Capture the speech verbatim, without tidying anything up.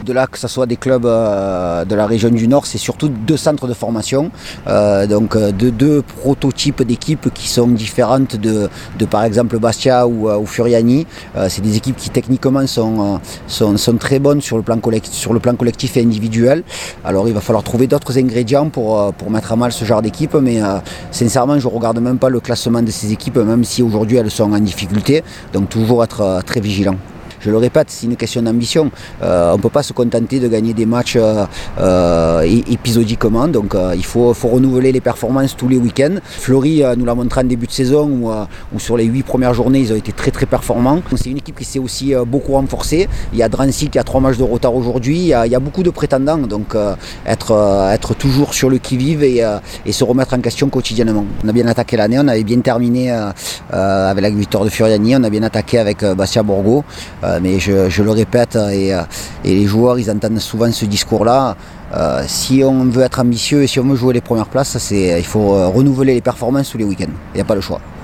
Au-delà que ce soit des clubs euh, de la région du Nord, c'est surtout deux centres de formation, euh, donc de deux prototypes d'équipes qui sont différentes de, de par exemple Bastia ou, ou Furiani. Euh, c'est des équipes qui techniquement sont, sont, sont très bonnes sur le, plan collectif, sur le plan collectif et individuel. Alors il va falloir trouver d'autres ingrédients pour, pour mettre à mal ce genre d'équipe, mais euh, sincèrement je ne regarde même pas le classement de ces équipes, même si aujourd'hui elles sont en difficulté, donc toujours être euh, très vigilant. Je le répète, c'est une question d'ambition. Euh, on ne peut pas se contenter de gagner des matchs euh, euh, épisodiquement. Donc euh, il faut, faut renouveler les performances tous les week-ends. Fleury euh, nous l'a montré en début de saison où, euh, où sur les huit premières journées, ils ont été très très performants. C'est une équipe qui s'est aussi euh, beaucoup renforcée. Il y a Drancy qui a trois matchs de retard aujourd'hui. Il y a, il y a beaucoup de prétendants. Donc euh, être, euh, être toujours sur le qui-vive et, euh, et se remettre en question quotidiennement. On a bien attaqué l'année, on avait bien terminé euh, euh, avec la victoire de Furiani. On a bien attaqué avec euh, Bastia Borgo. Euh, mais je, je le répète et, et les joueurs ils entendent souvent ce discours-là. Euh, si on veut être ambitieux et si on veut jouer les premières places, c'est, il faut renouveler les performances tous les week-ends. Il n'y a pas le choix.